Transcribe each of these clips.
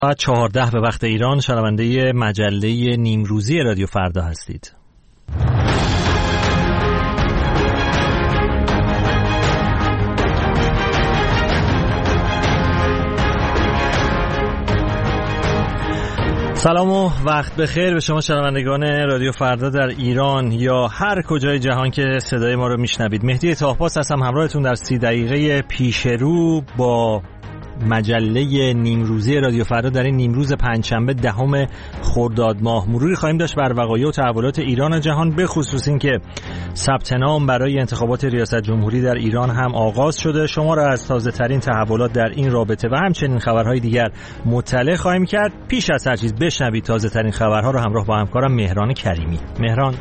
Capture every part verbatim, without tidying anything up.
ساعت چهارده به وقت ایران شنونده مجله نیمروزی رادیو فردا هستید. سلام و وقت بخیر به شما شنوندگان رادیو فردا در ایران یا هر کجای جهان که صدای ما رو میشنوید. مهدی طاهپاس هستم همراهتون در سی دقیقه پیش رو با مجله نیمروزی رادیو فردا در این نیمروز پنجشنبه دهم خرداد ماه. مروری خواهیم داشت بر وقایع و تحولات ایران و جهان، به خصوص این که ثبت نام برای انتخابات ریاست جمهوری در ایران هم آغاز شده. شما را از تازه ترین تحولات در این رابطه و همچنین خبرهای دیگر مطلع خواهیم کرد. پیش از هر چیز بشنوید تازه ترین خبرها را همراه با همکارم مهران کریمی. مهران،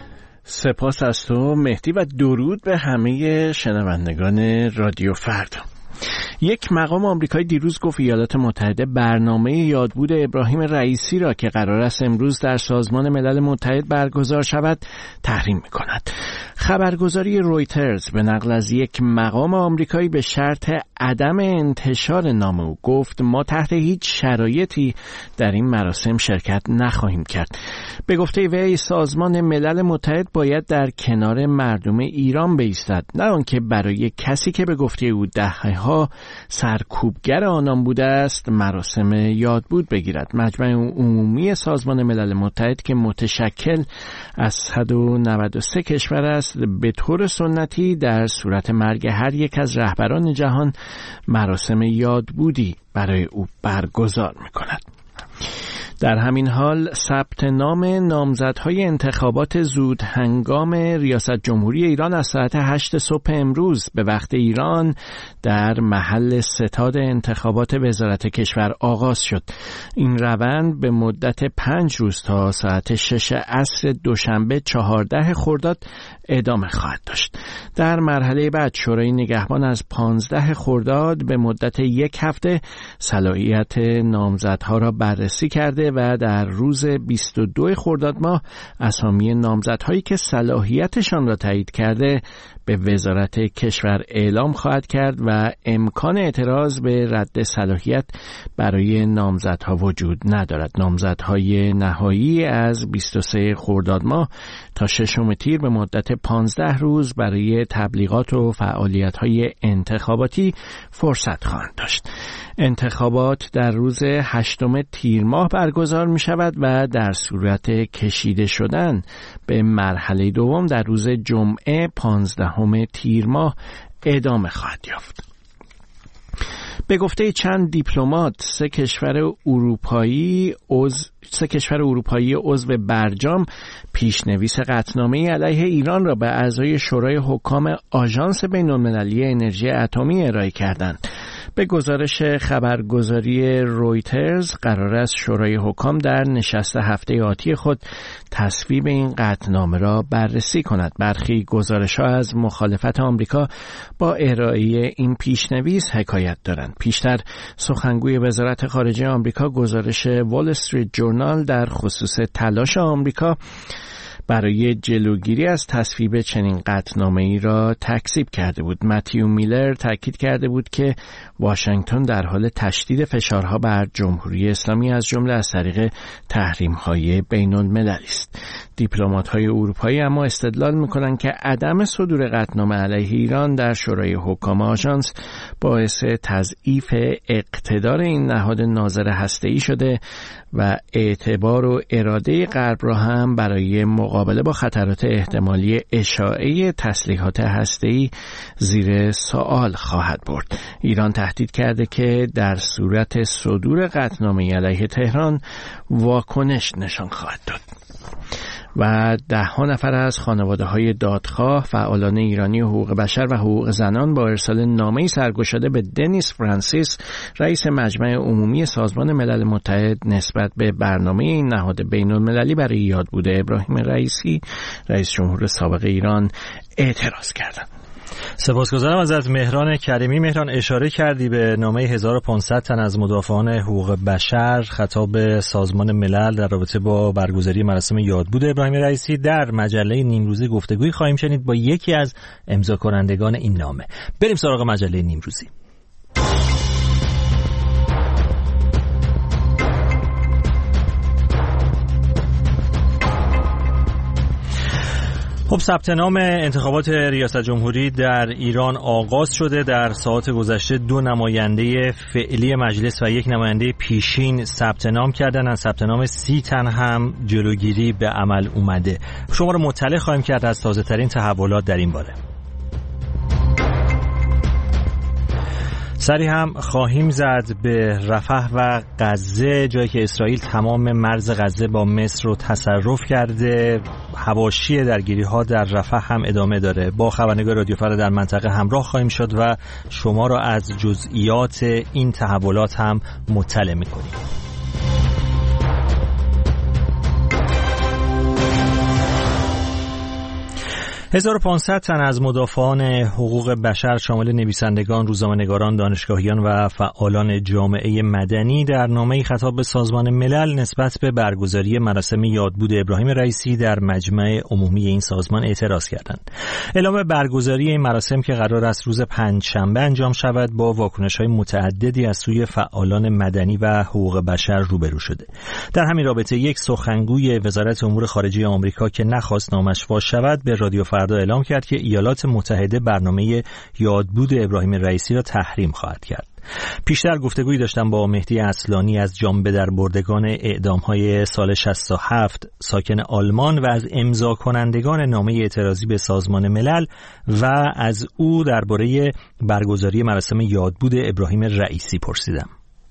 سپاس از تو مهدی و درود به همه شنوندگان رادیو فردا. یک مقام آمریکایی دیروز گفت ایالات متحده برنامه یادبود ابراهیم رئیسی را که قرار است امروز در سازمان ملل متحد برگزار شود تحریم می‌کند. خبرگزاری رویترز به نقل از یک مقام آمریکایی به شرط عدم انتشار نام او گفت ما تحت هیچ شرایطی در این مراسم شرکت نخواهیم کرد. به گفته وی سازمان ملل متحد باید در کنار مردم ایران بایستد، نه آنکه برای کسی که به گفته او دهه‌ها سرکوبگر آنان بوده است مراسم یادبود بگیرد. مجمع عمومی سازمان ملل متحد که متشکل از صد و نود و سه کشور است به طور سنتی در صورت مرگ هر یک از رهبران جهان مراسم یادبودی برای او برگزار می‌کند. در همین حال ثبت نام نامزدهای انتخابات زود هنگام ریاست جمهوری ایران از ساعت هشت صبح امروز به وقت ایران در محل ستاد انتخابات وزارت کشور آغاز شد. این روند به مدت پنج روز تا ساعت شش عصر دوشنبه چهارده خرداد ادامه خواهد داشت. در مرحله بعد شورای نگهبان از پانزده خرداد به مدت یک هفته صلاحیت نامزدها را بررسی کرده و در روز بیست و دو خرداد ماه اسامی نامزدهایی که صلاحیتشان را تایید کرده به وزارت کشور اعلام خواهد کرد و امکان اعتراض به رد صلاحیت برای نامزدها وجود ندارد. نامزدهای نهایی از بیست و سه خرداد ماه تا ششم تیر به مدت پانزده روز برای تبلیغات و فعالیت‌های انتخاباتی فرصت خواهند داشت. انتخابات در روز هشتم تیر ماه برگزار می شود و در صورت کشیده شدن به مرحله دوم در روز جمعه پانزدهم تیر ماه ادامه خواهد یافت. به گفته چند دیپلمات سه کشور اروپایی عضو سه کشور اروپایی عضو برجام پیشنویس قطعنامه علیه ایران را به اعضای شورای حکام آژانس بین‌المللی انرژی اتمی ارائه کردند. به گزارش خبرگزاری رویترز قرار است شورای حکام در نشست هفته آتی خود تصویب این قطعنامه را بررسی کند. برخی گزارش‌ها از مخالفت آمریکا با ارائه این پیشنویس حکایت دارند. پیشتر سخنگوی وزارت خارجه آمریکا گزارش وال استریت جورنال در خصوص تلاش آمریکا برای جلوگیری از تصویب چنین قطعنامه‌ای را تکذیب کرده بود. متیو میلر تاکید کرده بود که واشنگتن در حال تشدید فشارها بر جمهوری اسلامی از جمله از طریق تحریم‌های بین‌المللی است. دیپلمات‌های اروپایی اما استدلال می‌کنند که عدم صدور قطعنامه علیه ایران در شورای حکام آژانس باعث تضعیف اقتدار این نهاد ناظر هسته‌ای شده و اعتبار و اراده غرب را هم برای مقابله با خطرات احتمالی اشاعه تسلیحات هسته‌ای زیر سوال خواهد برد. ایران تهدید کرده که در صورت صدور قطعنامه علیه تهران واکنش نشان خواهد داد. و ده ها نفر از خانواده‌های دادخواه، فعالان ایرانی حقوق بشر و حقوق زنان با ارسال نامه‌ای سرگشاده به دنیس فرانسیس، رئیس مجمع عمومی سازمان ملل متحد نسبت به برنامه این نهاد بین‌المللی برای یادبود ابراهیم رئیسی، رئیس جمهور سابق ایران، اعتراض کردند. سپاسگزارم ازت مهران کریمی. مهران، اشاره کردی به نامه هزار و پانصد تن از مدافعان حقوق بشر خطاب سازمان ملل در رابطه با برگزاری مراسم یادبود ابراهیم رئیسی. در مجله نیمروزی گفتگوی خواهیم شنید با یکی از امضا کنندگان این نامه. بریم سراغ مجله نیمروزی. خب ثبت نام انتخابات ریاست جمهوری در ایران آغاز شده. در ساعات گذشته دو نماینده فعلی مجلس و یک نماینده پیشین ثبت نام کردن. از ثبت نام سی تن هم جلوگیری به عمل اومده. شما رو مطلع خواهیم کرد از تازه ترین تحولات در این باره. سری هم خواهیم زد به رفح و غزه، جایی که اسرائیل تمام مرز غزه با مصر رو تصرف کرده. حواشی درگیری ها در رفح هم ادامه داره. با خبرنگار رادیو فردا در منطقه همراه خواهیم شد و شما را از جزئیات این تحولات هم مطلع می‌کنیم. هزار و پانصد تن از مدافعان حقوق بشر شامل نویسندگان، روزنامه‌نگاران، دانشگاهیان و فعالان جامعه مدنی در نامه‌ای خطاب به سازمان ملل نسبت به برگزاری مراسم یادبود ابراهیم رئیسی در مجمع عمومی این سازمان اعتراض کردند. اعلام برگزاری این مراسم که قرار است روز پنجشنبه انجام شود با واکنش‌های متعددی از سوی فعالان مدنی و حقوق بشر روبرو شده. در همین رابطه یک سخنگوی وزارت امور خارجه آمریکا که نخواست نامش فاش شود به رادیو فردا اعلام کرد که ایالات متحده برنامه یادبود ابراهیم رئیسی را تحریم خواهد کرد. پیشتر گفتگویی داشتم با مهدی اصلانی از جان به در بردگان اعدام‌های سال شصت و هفت ساکن آلمان و از امضا کنندگان نامه اعتراضی به سازمان ملل و از او درباره برگزاری مراسم یادبود ابراهیم رئیسی پرسیدم.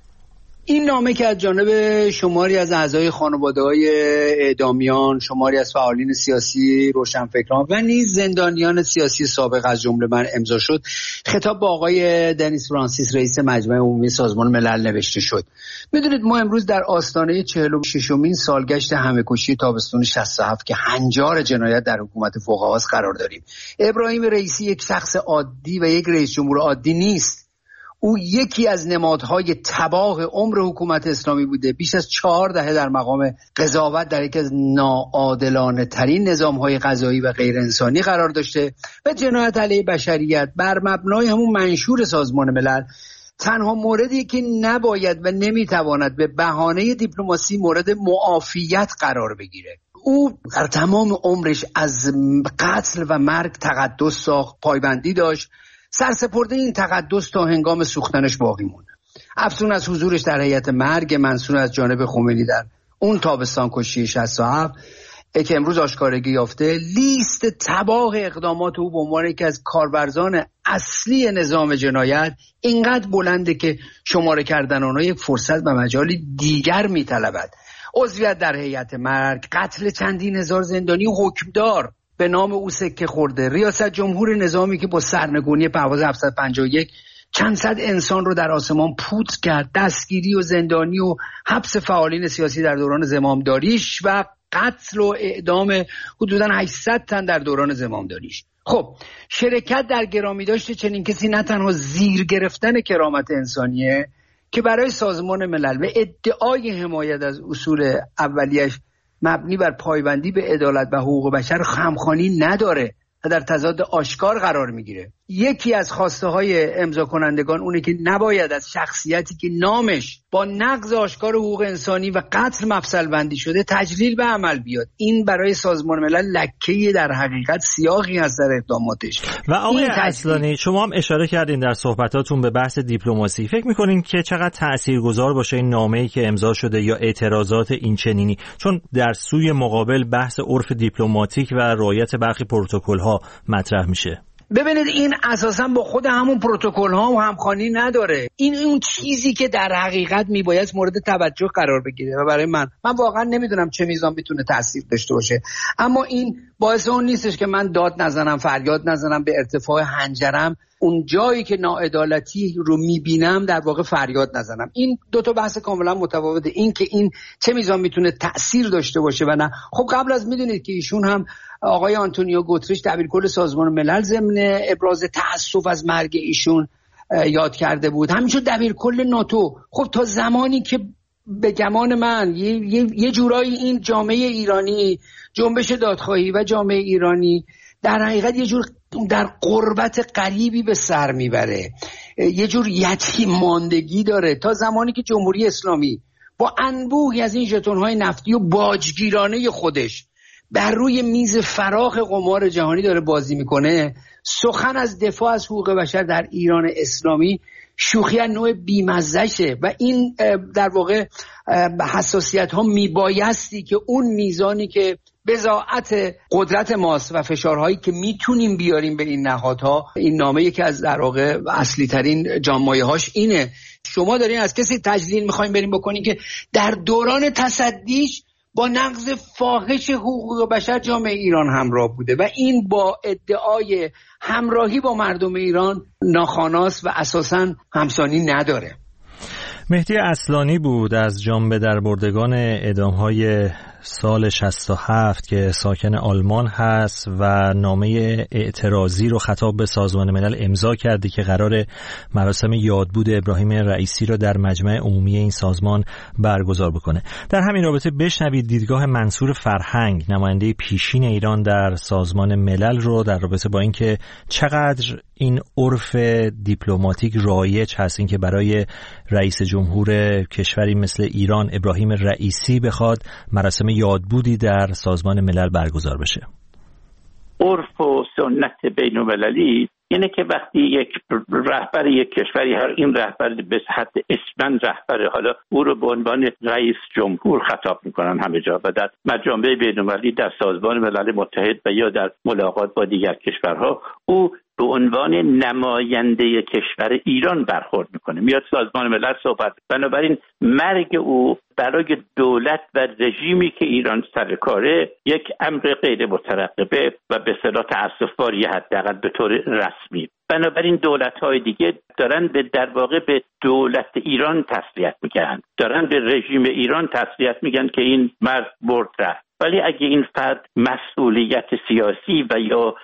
این نامه که از جانب شماری از اعضای خانواده‌های اعدامیان، شماری از فعالین سیاسی، روشنفکران و نیز زندانیان سیاسی سابق از جمله من امضا شد، خطاب به آقای دنیس فرانسیس رئیس مجمع عمومی سازمان ملل نوشته شد. میدونید ما امروز در آستانه چهل و ششمین سالگشت همه‌کشی تابستون شصت و هفت که هنجار جنایت در حکومت فوق‌هاست قرار داریم. ابراهیم رئیسی یک شخص عادی و یک رئیس جمهور عادی نیست. او یکی از نمادهای تباه عمر حکومت اسلامی بوده. بیش از چهار دهه در مقام قضاوت در یکی از ناعادلانه ترین نظامهای قضایی و غیر انسانی قرار داشته و جنایت علیه بشریت بر مبنای همون منشور سازمان ملل تنها موردی که نباید و نمیتواند به بهانه دیپلماسی مورد معافیت قرار بگیره. او در تمام عمرش از قتل و مرگ تقدس ساخت، پایبندی داشت. سرسپرده این تقدس تا هنگام سوختنش باقی مونده. افزون از حضورش در هیئت مرگ منصور از جانب خمینی در اون تابستان کشی شصت و هفت که امروز آشکارگی یافته، لیست تباه اقدامات او به عنوان یکی از کاربرزان اصلی نظام جنایت اینقدر بلنده که شماره کردن آنها یک فرصت و مجالی دیگر میطلبد. عضویت در هیئت مرگ، قتل چندین هزار زندانی حکمدار به نام او سکه خورده، ریاست جمهور نظامی که با سرنگونی پرواز هفتصد و پنجاه و یک چند صد انسان رو در آسمان پوت کرد، دستگیری و زندانی و حبس فعالین سیاسی در دوران زمامداریش و قتل و اعدام حدوداً هشتصد تن در دوران زمامداریش. خب شرکت در گرامی داشته چنین کسی نه تنها زیر گرفتن کرامت انسانیه که برای سازمان ملل و ادعای حمایت از اصول اولیش مبنی بر پایبندی به عدالت و حقوق بشر خمخوانی نداره و در تضاد آشکار قرار میگیره. یکی از خواسته های امضا کنندگان اونه که نباید از شخصیتی که نامش با نقض آشکار حقوق انسانی و قتل مفصل بندی شده تجلیل به عمل بیاد. این برای سازمان ملل لکه‌ای در حقیقت سیاقی هست در اقداماتش. و آقای اصلانی شما هم اشاره کردین در صحبتاتون به بحث دیپلماسی. فکر می‌کنین که چقدر تاثیرگذار باشه این نامه‌ای که امضا شده یا اعتراضات این چنینی، چون در سوی مقابل بحث عرف دیپلماتیک و رعایت برخی پروتکل‌ها مطرح میشه؟ ببینید این اساسا با خود همون پروتکل ها و همخوانی نداره. این اون چیزی که در حقیقت میباید مورد توجه قرار بگیره و برای من من واقعا نمیدونم چه میزان میتونه تاثیر داشته باشه، اما این باعث اون نیستش که من داد نزنم، فریاد نزنم، به ارتفاع حنجرم اون جایی که ناعدالتی رو میبینم در واقع فریاد نزنم. این دو تا بحث کاملا متفاوته. این که این چه میزان میتونه تأثیر داشته باشه و نه. خب قبل از میدونید که ایشون هم آقای آنتونیو گوتریش دبیرکل سازمان ملل ضمن ابراز تأسف از مرگ ایشون یاد کرده بود، همینجور دبیرکل ناتو. خب تا زمانی که به گمان من یه, یه،, یه جورایی این جامعه ایرانی، جنبش دادخواهی و جامعه ایرانی در حقیقت یه جور در غربت غریبی به سر میبره، یه جور یتیم ماندگی داره تا زمانی که جمهوری اسلامی با انبوهی از این ژتون‌های نفتی و باجگیرانه خودش بر روی میز فراخ قمار جهانی داره بازی میکنه، سخن از دفاع از حقوق بشر در ایران اسلامی شوخی از نوع بیمزهشه و این در واقع حساسیت ها میبایستی که اون میزانی که بضاعت قدرت ماست و فشارهایی که میتونیم بیاریم به این نهادها، این نامه یکی از در واقع اصلی ترین جامایه هاش اینه. شما دارین از کسی تجلیل میخواین بریم بکنین که در دوران تصدیش با نقض فاحش حقوق بشر جامعه ایران همراه بوده و این با ادعای همراهی با مردم ایران ناخواناست و اساساً همسانی نداره. مهدی اصلانی بود از جانبه در بردگان اعدام‌های سال شصت و هفت که ساکن آلمان هست و نامه اعتراضی رو خطاب به سازمان ملل امضا کرده که قرار مراسم یادبود ابراهیم رئیسی رو در مجمع عمومی این سازمان برگزار بکنه. در همین رابطه بشنوید دیدگاه منصور فرهنگ، نماینده پیشین ایران در سازمان ملل رو در رابطه با اینکه چقدر این عرف دیپلماتیک رایج هست، این که برای رئیس جمهور کشوری مثل ایران ابراهیم رئیسی بخواد مراسم یادبودی در سازمان ملل برگزار بشه. عرف و سنت بین المللی اینه که وقتی یک رهبر یک کشوری، هر این رهبر به حد اسمن رهبر، حالا او رو به عنوان رئیس جمهور خطاب میکنن همه جا و در مجامع بین المللی، در سازمان ملل متحد و یا در ملاقات با دیگر کشورها، او به عنوان نماینده کشور ایران برخورد میکنه، میاد سازمان ملل صحبت. بنابراین مرگ او برای دولت و رژیمی که ایران سر کاره یک امر غیر مترقبه و به اصطلاح تأسف‌باری حداقل به طور رسمی. بنابراین دولت‌های دیگه دارن به در واقع به دولت ایران تسلیت میگن، دارن به رژیم ایران تسلیت میگن که این مرد برد رفت. ولی اگه این فرد مسئولیت سیاسی و یا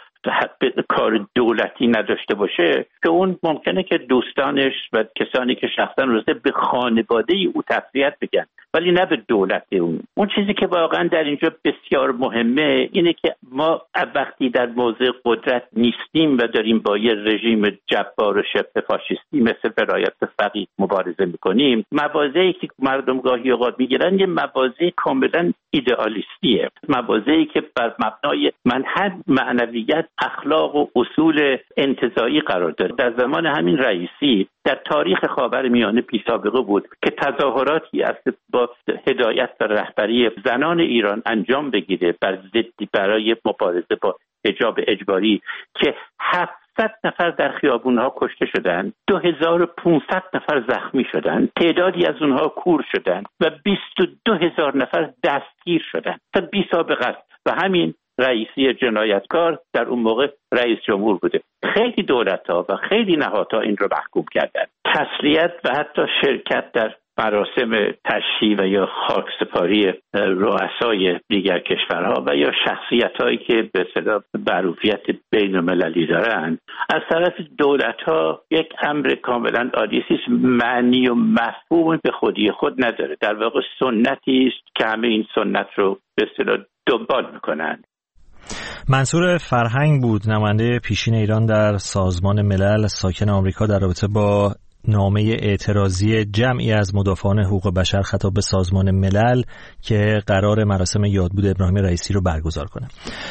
کار دولتی نداشته باشه، که اون ممکنه که دوستانش و کسانی که شخصا روزه به خانواده او تسلیت بگن، ولی نه به دولت اون. اون چیزی که واقعا در اینجا بسیار مهمه اینه که ما وقتی در موضع قدرت نیستیم و داریم با یه رژیم جبار و شبه فاشیستی مثل ولایت فقیه مبارزه میکنیم، موازه‌ای که مردم گاهی اوقات میگیرن یه موازه کاملا ایدئالیستیه، موازه‌ای که بر مبنای منهج معنویت، اخلاق و اصول انتزاعی قرار داره. در زمان همین رئیسی در تاریخ خاورمیانه بی سابقه بود که تظاهراتی است با هدایت و رهبری زنان ایران انجام بگیره بر ضد برای مبارزه با حجاب اجباری که هفتصد نفر در خیابونها کشته شدند، دو هزار و پانصد نفر زخمی شدند، تعدادی از اونها کور شدند و بیست و دو هزار نفر دستگیر شدند. تا بی سابقه است و همین رئیسی جنایتکار در اون موقع رئیس جمهور بوده. خیلی دولت‌ها و خیلی نهادها این رو محکوم کردند. تسلیت و حتی شرکت در مراسم تشییع و یا خاکسپاری رؤسای دیگر کشورها و یا شخصیت‌هایی که به اصطلاح معروفیت بین‌المللی دارند، از طرف دولت‌ها یک امر کاملا عادی است، معنی و مفهوم به خودی خود نداره. در واقع سنتی است که همه این سنت رو به اصطلاح دنبال می‌کنند. منصور فرهنگ بود، نماینده پیشین ایران در سازمان ملل، ساکن آمریکا، در رابطه با نامه اعتراضی جمعی از مدافعان حقوق بشر خطاب به سازمان ملل که قرار مراسم یادبود ابراهیم رئیسی رو برگزار کنه.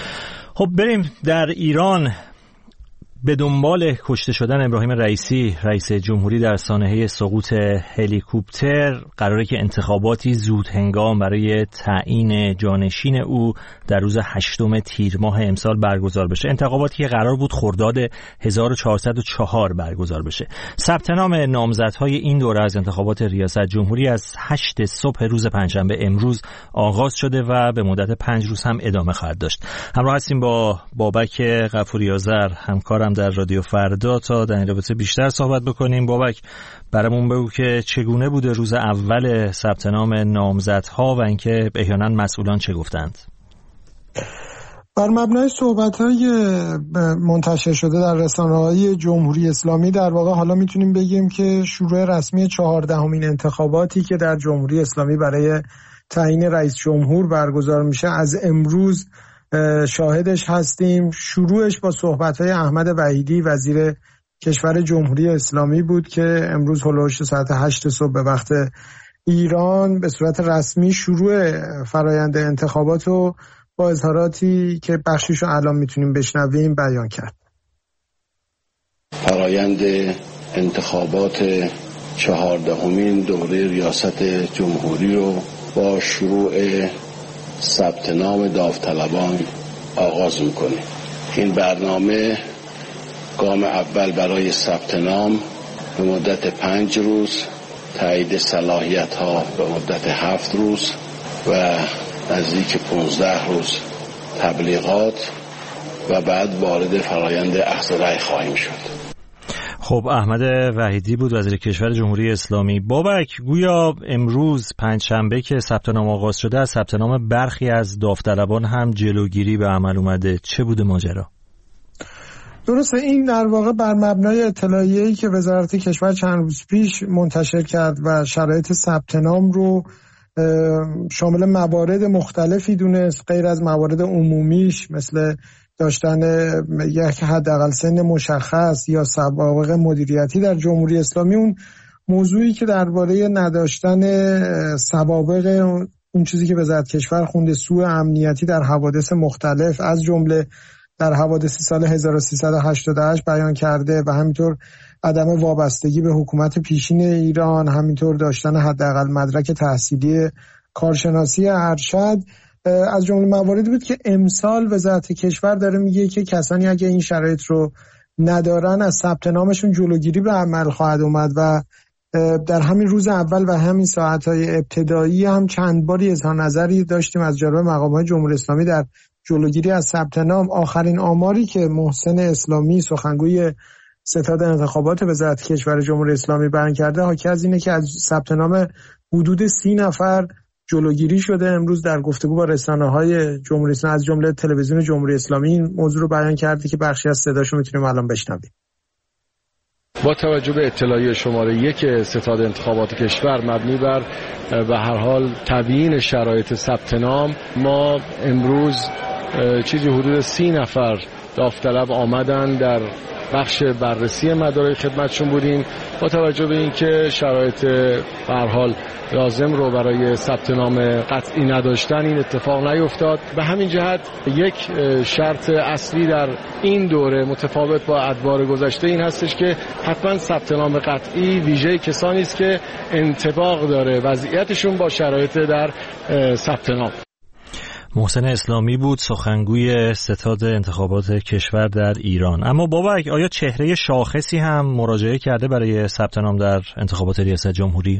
خب بریم در ایران. به دنبال کشته شدن ابراهیم رئیسی رئیس جمهوری در سانحه سقوط هلیکوپتر، قراره که انتخاباتی زود هنگام برای تعیین جانشین او در روز هشتم تیر ماه امسال برگزار بشه. انتخاباتی که قرار بود خرداد هزار و چهارصد و چهار برگزار بشه. ثبت نام نامزدهای این دوره از انتخابات ریاست جمهوری از هشت صبح روز پنجشنبه امروز آغاز شده و به مدت پنج روز هم ادامه خواهد داشت. همراه هستیم با بابک غفوری آذر، همکارم در رادیو فردا، تا در این رابطه بیشتر صحبت بکنیم. بابک، برامون بگو که چگونه بوده روز اول ثبت نام نامزدها و اینکه احیانا مسئولان چه گفتند؟ بر مبنای صحبت‌های منتشر شده در رسانه‌های جمهوری اسلامی، در واقع حالا میتونیم بگیم که شروع رسمی چهاردهمین انتخاباتی که در جمهوری اسلامی برای تعیین رئیس جمهور برگزار میشه از امروز شاهدش هستیم. شروعش با صحبت‌های احمد وحیدی وزیر کشور جمهوری اسلامی بود که امروز هلوش ساعت هشت صبح به وقت ایران به صورت رسمی شروع فرایند انتخابات رو با اظهاراتی که بخشیشو الان میتونیم بشنویم بیان کرد. فرایند انتخابات چهاردهمین دوره ریاست جمهوری رو با شروع ثبت نام داوطلبان آغاز میکنیم. این برنامه گام اول برای ثبت نام به مدت پنج روز، تایید صلاحیت ها به مدت هفت روز و نزدیک پانزده روز تبلیغات و بعد وارد فرایند اخذ رأی خواهیم شد. خب احمد وحیدی بود وزیر کشور جمهوری اسلامی. بابک، گویا امروز پنجشنبه که ثبت نام آغاز شده از ثبت نام برخی از داوطلبان هم جلوگیری به عمل اومده. چه بوده ماجرا؟ درسته، این در واقع بر مبنای اطلاعیه‌ای که وزارت کشور چند روز پیش منتشر کرد و شرایط ثبت نام رو شامل موارد مختلفی دونست، غیر از موارد عمومیش مثل داشتن یک حداقل سن مشخص یا سوابق مدیریتی در جمهوری اسلامی. اون موضوعی که درباره نداشتن سوابق اون چیزی که وزارت کشور خونده سوء امنیتی در حوادث مختلف از جمله در حوادث سال هزار و سیصد و هشتاد و هشت بیان کرده و همینطور عدم وابستگی به حکومت پیشین ایران، همینطور داشتن حداقل مدرک تحصیلی کارشناسی ارشد از جمله مواردی بود که امسال وزارت کشور داره میگه که کسانی اگه این شرایط رو ندارن از ثبت نامشون جلوگیری به عمل خواهد اومد و در همین روز اول و همین ساعتهای ابتدایی هم چند باری اظهار نظری داشتیم از جانب مقامات جمهوری اسلامی در جلوگیری از ثبت نام. آخرین آماری که محسن اسلامی سخنگوی ستاد انتخابات وزارت کشور جمهوری اسلامی بیان کرده حاکی از اینه که از ثبت نام حدود سی نفر جلوگیری شده. امروز در گفتگو با رسانه‌های جمهوری اسلامی از جمله تلویزیون جمهوری اسلامی این موضوع رو بیان کرده که بخشی از صداشو میتونیم الان بشنویم. با توجه به اطلاعیه شماره یک ستاد انتخابات کشور مبنی بر به هر حال تبیین شرایط ثبت نام، ما امروز چیزی حدود سی نفر داوطلب آمدن در بخش بررسی مدارک خدمتشون بودیم. با توجه به اینکه شرایط به هر حال لازم رو برای ثبت نام قطعی نداشتن این اتفاق نیفتاد. به همین جهت یک شرط اصلی در این دوره متفاوت با ادوار گذشته این هستش که حتما ثبت نام قطعی ویژه کسانی است که انطباق داره وضعیتشون با شرایط در ثبت نام. محسن اسلامی بود سخنگوی ستاد انتخابات کشور در ایران. اما بابک، آیا چهره شاخصی هم مراجعه کرده برای ثبت نام در انتخابات ریاست جمهوری؟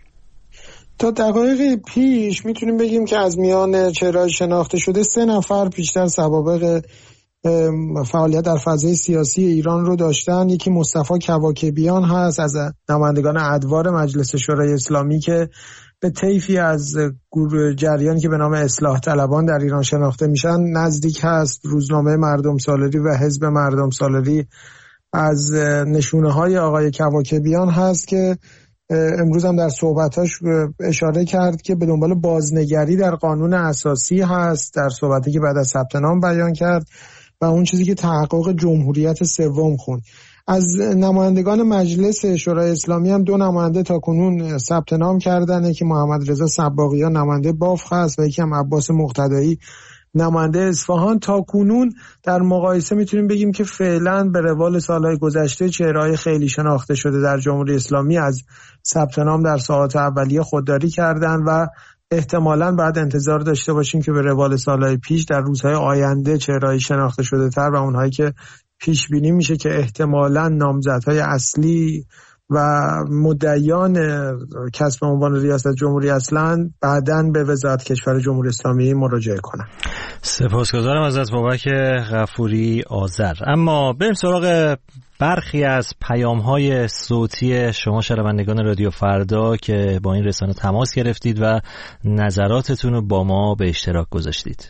تا دقایق پیش میتونیم بگیم که از میان چهره‌های شناخته شده سه نفر بیشتر سوابق فعالیت در فضای سیاسی ایران رو داشتن. یکی مصطفی کواکبیان هست از نمایندگان ادوار مجلس شورای اسلامی که به طیفی از جریانی که به نام اصلاح طلبان در ایران شناخته میشن نزدیک هست. روزنامه مردم سالاری و حزب مردم سالاری از نشونه های آقای کواکبیان هست که امروز هم در صحبتاش اشاره کرد که به دنبال بازنگری در قانون اساسی هست، در صحبتی که بعد از ثبت نام بیان کرد و اون چیزی که تحقق جمهوریت سوم خوند. از نمایندگان مجلس شورای اسلامی هم دو نماینده تا کنون ثبت نام کردن، که محمد رضا صباغیان نماینده بافق هست و یکی هم عباس مقتدایی نماینده اصفهان. تا کنون در مقایسه میتونیم بگیم که فعلا به روال سالهای گذشته چهره‌های خیلی شناخته شده در جمهوری اسلامی از ثبت نام در ساعات اولیه خودداری کردن و احتمالاً بعد انتظار داشته باشیم که به روال سالهای پیش در روزهای آینده چهره‌های شناخته شده تر و اونهایی که پیش بینی میشه که احتمالاً نامزدهای اصلی و مدعیان کسب عنوان ریاست جمهوری اصلاً بعداً به وزارت کشور جمهوری اسلامی مراجعه کنن. سپاسگزارم ازت بابک غفوری آذر. اما بریم سراغ برخی از پیام‌های صوتی شما شنوندگان رادیو فردا که با این رسانه تماس گرفتید و نظراتتون رو با ما به اشتراک گذاشتید.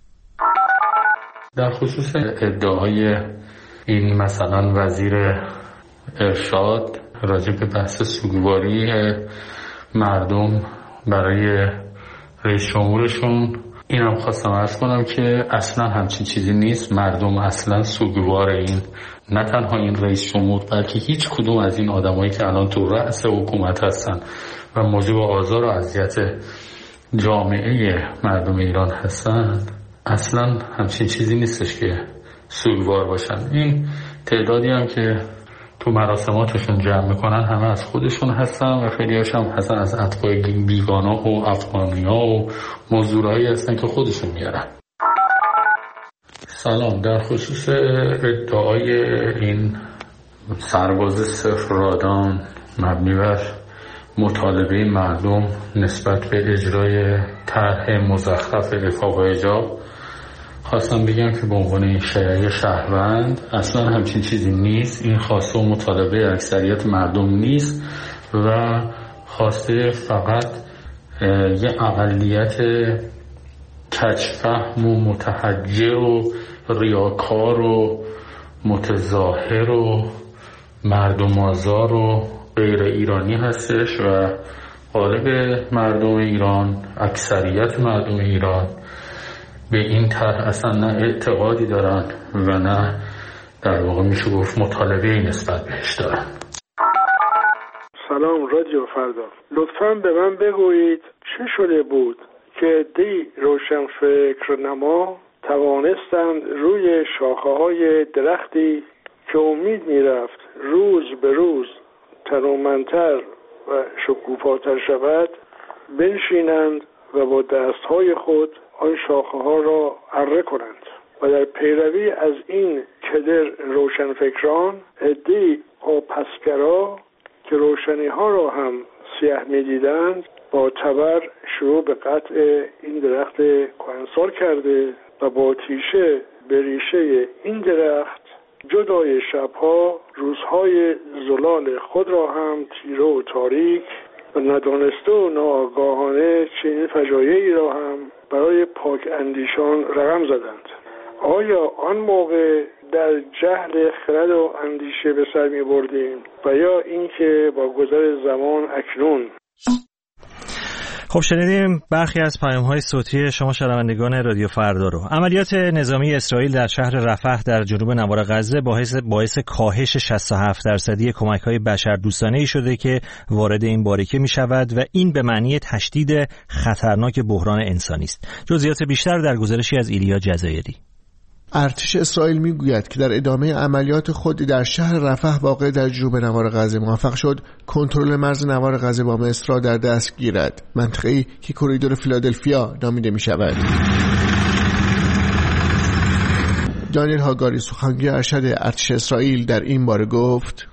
در خصوص ادعاهای این مثلا وزیر ارشاد راجع به بحث سوگواری مردم برای رئیس جمهورشون، اینم خواستم عرض کنم که اصلا همچین چیزی نیست. مردم اصلا سوگوار این نه تنها این رئیس جمهور بلکه هیچ کدوم از این آدمایی که الان تو رأس حکومت هستن و موجب آزار و اذیت جامعه مردم ایران هستن اصلا همچین چیزی نیستش که سوگوار باشن. این تعدادی هم که تو مراسماتشون جمع میکنن همه از خودشون هستن و خیلی هاشم هستن از اتباع بیگانا و افغانیا و مزدورایی هستن که خودشون میارن. سلام. در خصوص ادعای این سرباز صفر رادان مبنی بر مطالبه مردم نسبت به اجرای طرح مزخرف عفاف و حجاب، خواستم بگم که به عنوان این شهری شهروند اصلا همچین چیزی نیست. این خواسته و مطالبه اکثریت مردم نیست و خواسته فقط یه اقلیت کج‌فهم و متحجر و ریاکار و متظاهر و مردم آزار و غیر ایرانی هستش و غالب مردم ایران، اکثریت مردم ایران به این طرح اصلا نه اعتقادی دارن و نه در واقع میشه گفت مطالبه نسبت بهش دارن. سلام رادیو فردا، لطفاً به من بگویید چه شده بود که دی روشنفکر نما توانستند روی شاخه های درختی که امید میرفت روز به روز تنومندتر و شکوفاتر شود بنشینند و با دستهای خود آن شاخه ها را اره کنند و در پیروی از این کدر روشنفکران عده‌ای آپسگرا که روشنی ها را هم سیاه می دیدند با تبر شروع به قطع این درخت کهنسال کرده و با تیشه به ریشه این درخت جدای شبها روزهای زلال خود را هم تیره و تاریک و ندانسته و ناآگاهانه چنین فجایعی را هم برای پاک اندیشان رقم زدند. آیا آن موقع در جهل خرد و اندیشه به سر می بردیم و یا اینکه با گذر زمان اکنون؟ خب شنیدیم برخی از پیام‌های صوتی شما شنوندگان رادیو فردا رو. عملیات نظامی اسرائیل در شهر رفح در جنوب نوار غزه باعث باعث کاهش شصت و هفت درصدی کمک‌های بشردوستانه‌ای شده که وارد این باریکه می‌شود و این به معنی تشدید خطرناک بحران انسانی است. جزئیات بیشتر در گزارشی از ایلیا جزایری. ارتش اسرائیل میگوید که در ادامه عملیات خود در شهر رفح واقع در جنوب نوار غزه موفق شد کنترل مرز نوار غزه با مصر را در دست گیرد، منطقه‌ای که کوریدور فیلادلفیا نامیده می شود. دانیل هاگاری سخنگوی ارشد ارتش اسرائیل در این باره گفت: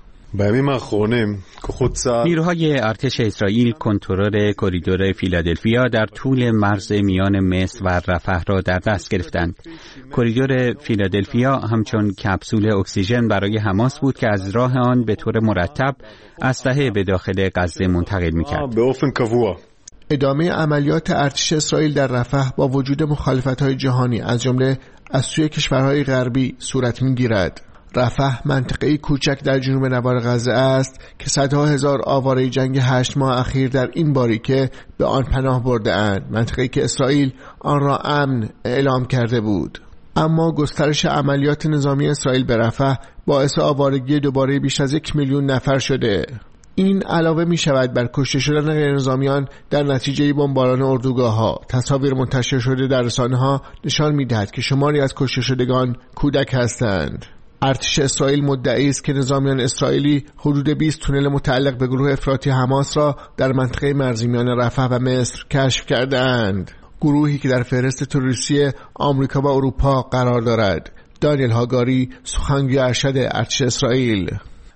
نیروهای ارتش اسرائیل کنترل کوریدور فیلادلفیا در طول مرز میان مصر و رفح را در دست گرفتند. کوریدور فیلادلفیا همچون کپسول اکسیژن برای حماس بود که از راه آن به طور مرتب اسلحه به داخل غزه منتقل می‌کرد. ادامه عملیات ارتش اسرائیل در رفح با وجود مخالفت‌های جهانی از جمله از سوی کشورهای غربی صورت می‌گیرد. رفح منطقه‌ای کوچک در جنوب نوار غزه است که صدها هزار آواره جنگ هشت ماه اخیر در این باریکه به آن پناه برده اند، منطقه‌ای که اسرائیل آن را امن اعلام کرده بود. اما گسترش عملیات نظامی اسرائیل به رفح باعث آوارگی دوباره بیش از یک میلیون نفر شده. این علاوه می شود بر کشته شدن غیرنظامیان در نتیجه بمباران اردوگاه‌ها. تصاویر منتشر شده در رسانه‌ها نشان می‌دهد که شماری از کشته شدگان کودک هستند. ارتش اسرائیل مدعی است که نظامیان اسرائیلی حدود بیست تونل متعلق به گروه افراطی حماس را در منطقه مرزی میان رفح و مصر کشف کرده‌اند، گروهی که در فهرست تروریستی آمریکا و اروپا قرار دارد. دانیل هاگاری سخنگوی ارشد ارتش اسرائیل: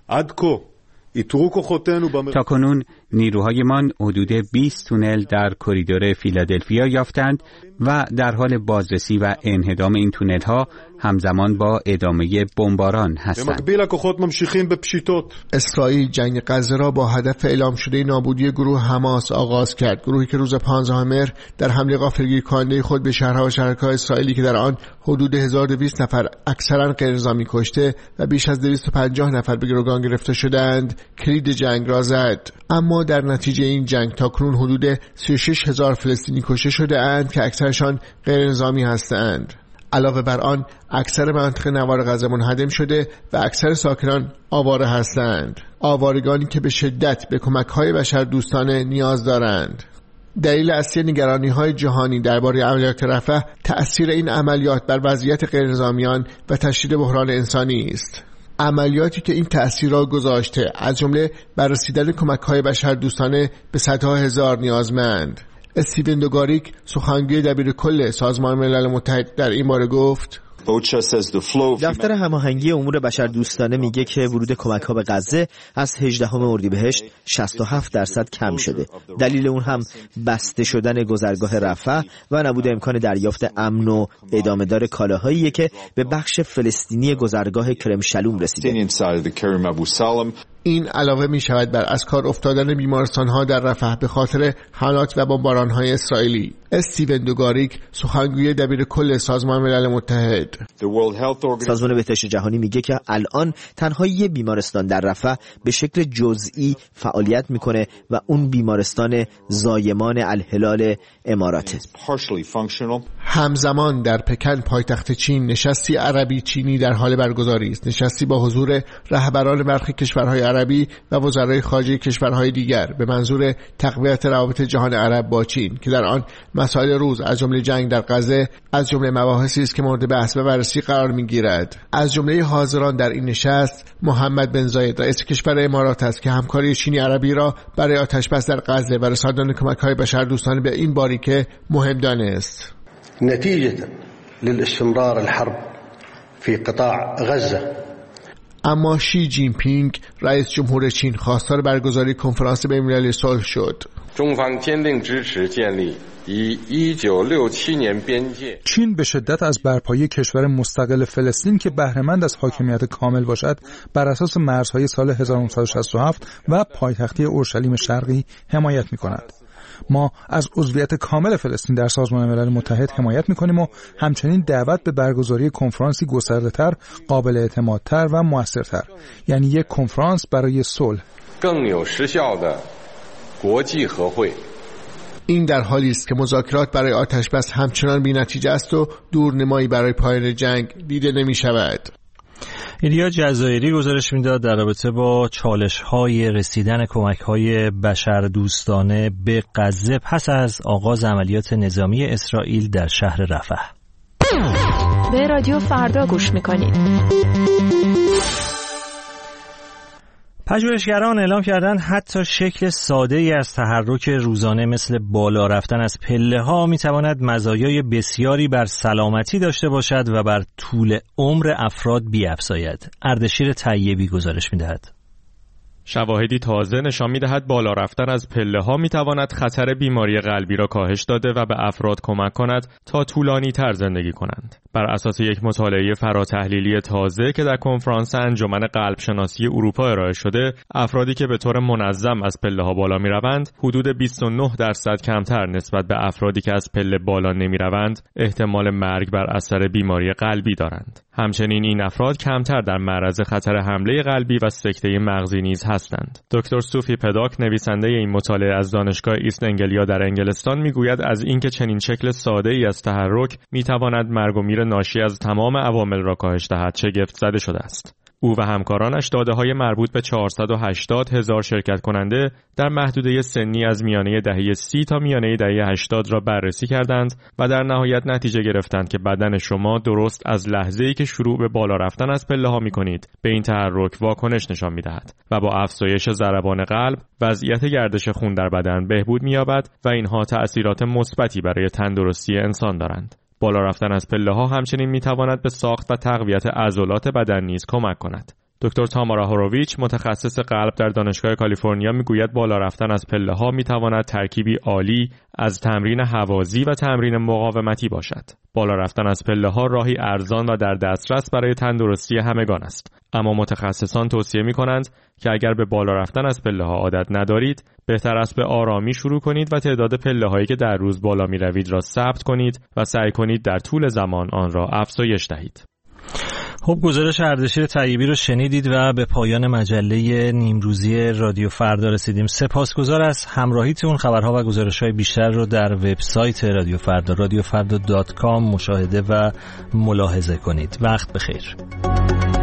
تا کنون نیروهایمان حدود بیست تونل در کوریدور فیلادلفیا یافتند و در حال بازرسی و انهدام این تونل‌ها همزمان با ادامه بمباران هستند. اسرائیل جنگ غزه را با هدف اعلام شده نابودی گروه حماس آغاز کرد، گروهی که روز پانزدهم مهر در حمله غافلگیر کننده خود به شهرها و شهرک‌های اسرائیلی که در آن حدود هزار و دویست نفر اکثرا غیرنظامی کشته و بیش از دویست و پنجاه نفر به گروگان گرفته شدند کلید جنگ را زد. اما در نتیجه این جنگ تاکنون حدود سی و شش هزار فلسطینی کشته شده اند که اکثرشان غیرنظامی هستند. علاوه بر آن اکثر منطقه نوار غزه منهدم شده و اکثر ساکنان آواره هستند، آوارگانی که به شدت به کمک‌های بشردوستانه نیاز دارند. دلیل اصلی نگرانی‌های جهانی درباره عملیات رفح تأثیر این عملیات بر وضعیت غیرنظامیان و تشدید بحران انسانی است. عملیاتی که این تأثیر را گذاشته از جمله بر رسیدن کمک‌های بشردوستانه به صدها هزار نیازمند. استیون دوگاریک سخنگوی دبیرکل سازمان ملل متحد در این باره گفت: دفتر هماهنگی امور بشردوستانه میگه که ورود کمک‌ها به غزه از هجدهم اردیبهشت شصت و هفت درصد کم شده. دلیل اون هم بسته شدن گذرگاه رفح و نبود امکان دریافت امن و ادامه دار کالاهاییه که به بخش فلسطینی گذرگاه کرم شلوم رسیده. این علاوه می شود بر از کار افتادن بیمارستان‌ها در رفح به خاطر حملات و بمباران‌های اسرائیلی. استیون دوگاریک سخنگوی دبیرکل سازمان ملل متحد: سازمان بهداشت جهانی میگه که الان تنها یک بیمارستان در رفح به شکل جزئی فعالیت میکنه و اون بیمارستان زایمان الهلال اماراته. همزمان در پکن پایتخت چین نشستی عربی چینی در حال برگزاری است. نشستی با حضور رهبران برخی کشورهای عربی و وزرای خارجه کشورهای دیگر به منظور تقویت روابط جهان عرب با چین که در آن مسائل روز از جمله جنگ در غزه از جمله مباحثی است که مورد بحث و بررسی قرار می‌گیرد. از جمله حاضران در این نشست محمد بن زاید رئیس کشور امارات است که همکاری چینی عربی را برای آتش‌بس در غزه و رساندن کمک‌های بشردوستانه به این باریکه مهم دانست. نتیجه للاستمرار الحرب في قطاع غزه. اما شی جین پینگ رئیس جمهور چین خواستار برگزاری کنفرانس بین‌المللی صلح شد. چین به شدت از برپایی کشور مستقل فلسطین که بهره‌مند از حاکمیت کامل باشد بر اساس مرزهای سال هزار و نهصد و شصت و هفت و پایتختی اورشلیم شرقی حمایت می‌کند. ما از عضویت کامل فلسطین در سازمان ملل متحد حمایت می‌کنیم و همچنین دعوت به برگزاری کنفرانسی گسترده‌تر، قابل اعتمادتر و موثرتر، یعنی یک کنفرانس برای صلح. این در حالی است که مذاکرات برای آتش‌بس همچنان بی‌نتیجه است و دورنمایی برای پایان جنگ دیده نمی‌شود. ایلیا جزایری گزارش میداد در رابطه با چالش‌های رسیدن کمک‌های بشردوستانه به غزه پس از آغاز عملیات نظامی اسرائیل در شهر رفح. به رادیو فردا گوش می‌کنید. پژوهشگران اعلام کردند حتی شکل ساده‌ای از تحرک روزانه مثل بالا رفتن از پله‌ها می‌تواند مزایای بسیاری بر سلامتی داشته باشد و بر طول عمر افراد بیفزاید. اردشیر طیبی گزارش می‌دهد. شواهدی تازه نشان می‌دهد بالا رفتن از پله‌ها می‌تواند خطر بیماری قلبی را کاهش داده و به افراد کمک کند تا طولانی‌تر زندگی کنند. بر اساس یک مطالعه فراتحلیلی تازه که در کنفرانس انجمن قلب شناسی اروپا ارائه شده، افرادی که به طور منظم از پله‌ها بالا می‌روند، حدود بیست و نه درصد کمتر نسبت به افرادی که از پله بالا نمی‌روند، احتمال مرگ بر اثر بیماری قلبی دارند. همچنین این افراد کمتر در معرض خطر حمله قلبی و سکته مغزی نیز هستند. دکتر سوفی پداک نویسنده این مطالعه از دانشگاه ایست انگلیا در انگلستان میگوید از اینکه چنین شکل ساده‌ای از تحرک میتواند مرگ و میر ناشی از تمام عوامل را کاهش دهد شگفت زده شده است. او و همکارانش داده‌های مربوط به چهارصد و هشتاد هزار شرکت کننده در محدوده سنی از میانه دهه سی تا میانه دهه هشتاد را بررسی کردند و در نهایت نتیجه گرفتند که بدن شما درست از لحظه‌ای که شروع به بالا رفتن از پله‌ها می‌کنید به این تحرک واکنش نشان می‌دهد و با افزایش ضربان قلب وضعیت گردش خون در بدن بهبود می‌یابد و اینها تأثیرات مثبتی برای تندرستی انسان دارند. بالا رفتن از پله‌ها همچنین می‌تواند به ساخت و تقویت عضلات بدن نیز کمک کند. دکتر تامارا هوروویچ متخصص قلب در دانشگاه کالیفرنیا میگوید بالا رفتن از پله‌ها می‌تواند ترکیبی عالی از تمرین هوازی و تمرین مقاومتی باشد. بالا رفتن از پله‌ها راهی ارزان و در دسترس برای تندرستی همگان است. اما متخصصان توصیه می‌کنند که اگر به بالا رفتن از پله‌ها عادت ندارید، بهتر است به آرامی شروع کنید و تعداد پله‌هایی که در روز بالا می‌روید را ثبت کنید و سعی کنید در طول زمان آن را افزایش دهید. خب گزارش اردشیر طیبی رو شنیدید و به پایان مجله نیمروزی رادیو فردا رسیدیم. سپاسگزار از همراهیتون. خبرها و گزارش‌های بیشتر رو در وبسایت رادیو فردا رادیو فردا دات کام مشاهده و ملاحظه کنید. وقت بخیر.